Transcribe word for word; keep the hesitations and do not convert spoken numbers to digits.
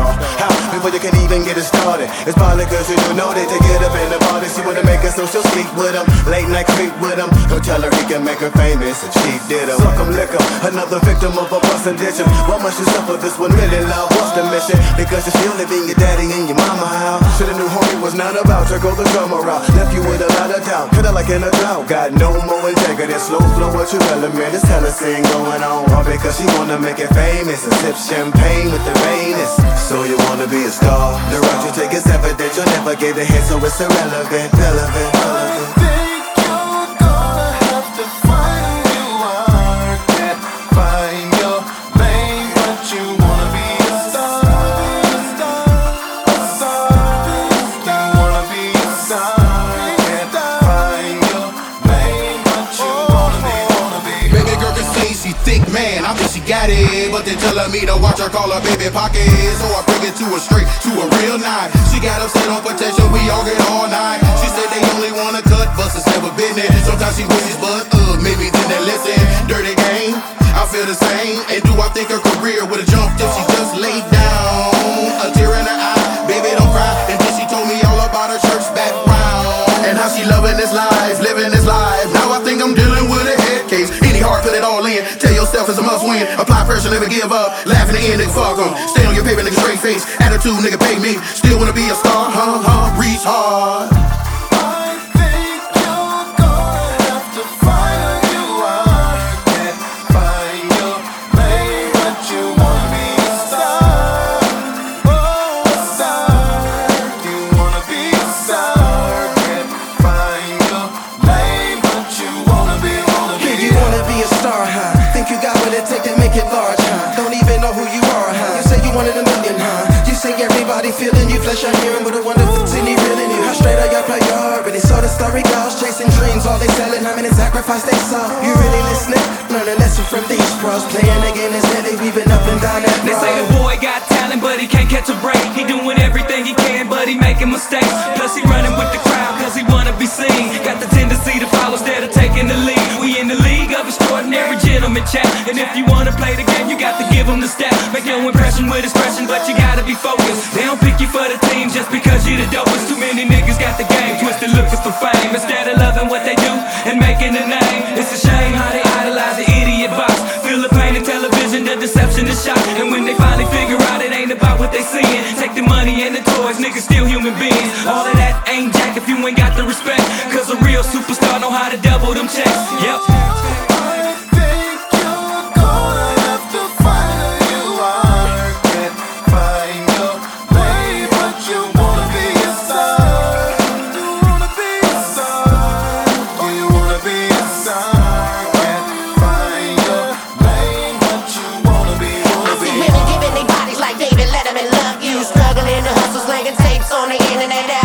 star. How? Before you can even get it started. It's probably cause you don't know that they get up in the party. She wanna make a social sleep with him, late night creep with him. Don't tell her he can make her famous if she did him. Suck him, lick him, another victim of a bus and ditch him. Why must you suffer this one million love? What's the mission? Because you're still living your daddy and your mama house. Shoulda knew homie was not about to go the drummer route. Left you with a lot of doubt, kinda like in a drought. Got no more integrity, slow flow, what you element. This hella scene going on, all because she wanna make it famous and sip champagne with the Venus. So you wanna be a star? The route you take is evident. You'll never get a hit, so it's irrelevant, relevant, relevant. Man, I think she got it, but they telling me to watch her call her baby pocket. So I bring it to her straight, to a real nine. She got upset on protection, we all get all night. She said they only wanna cut, but it's never been there. Sometimes she wishes, but uh, maybe then they listen. Dirty game, I feel the same. And do I think her career would've jumped if she just laid down? A tear in her eye, baby don't cry. And then she told me all about her church background and how she loving this life, living this life. Now I think I'm dealing with a head case. Any heart, put it all in. Tell yourself it's a must win. Apply pressure, never give up. Laugh in the end, nigga, fuck em. Stay on your paper, nigga, straight face. Attitude, nigga, pay me. Still wanna be a star, huh, huh, reach hard. Everybody feeling you, flesh your hearing with a wonderful teeny feeling you. How straight are your priorities? So the story goes, chasing dreams, all they selling, how many sacrifice they saw. You really listening? Learn a lesson from these pros. Playing again is that they weaving up and down that road. They say the boy got talent, but he can't catch a break. He doing everything he can, but he making mistakes. Plus he running with the crowd, cause he wanna be seen. Got the tendency to follow instead of taking the lead. We in the league of extraordinary gentlemen chat. And if you wanna play the game, you got to give him the step. Make your impression with expression, but you gotta be focused. They don't pick you for the team just because you're the dopest. Too many niggas got the game twisted, looking for fame instead of loving what they do and making a name. It's a shame how they idolize the idiot box. Feel the pain in television, the deception, the shock. And when they finally figure out it ain't about what they seeing, take the money and the toys, niggas still human beings. All of that ain't jack if you ain't got the respect, cause a real superstar know how to double them checks. Yep. On the internet.